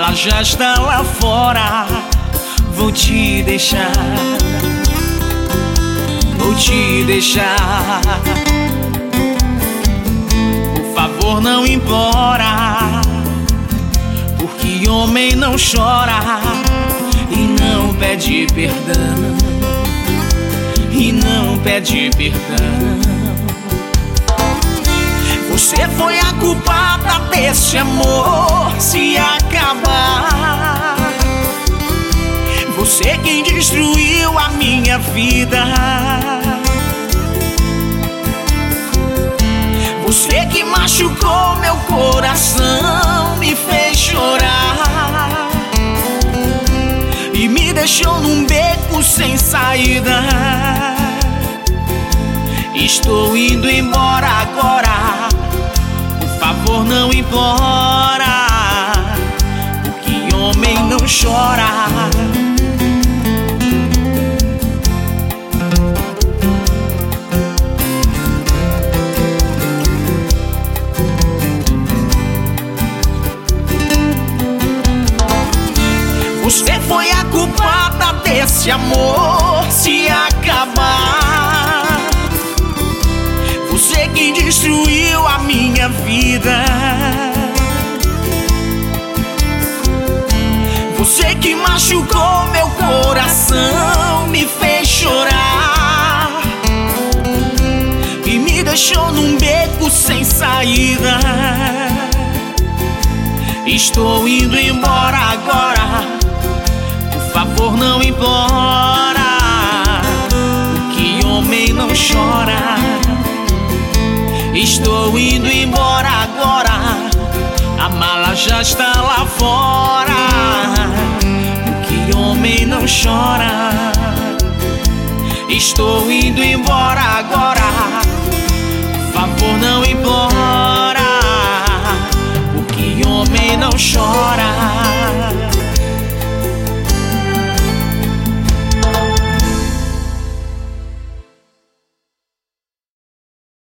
mala já está lá fora. Vou te deixar, vou te deixar. Por favor, não implora, porque homem não chora e não pede perdão, e não pede perdão. Você foi a culpada desse amor se acabar. Você quem destruiu a minha vida. Você que machucou meu coração, me fez chorar e me deixou num beco sem saída. Estou indo embora agora, por favor não implora, porque homem não chora. Você foi a culpada desse amor se acabar. Você quem destruiu a minha vida. Você que machucou meu coração, me fez chorar e me deixou num beco sem saída. Estou indo embora agora, por favor não implora, que homem não chora. Estou indo embora agora, a mala já está lá fora, que homem não chora. Estou indo embora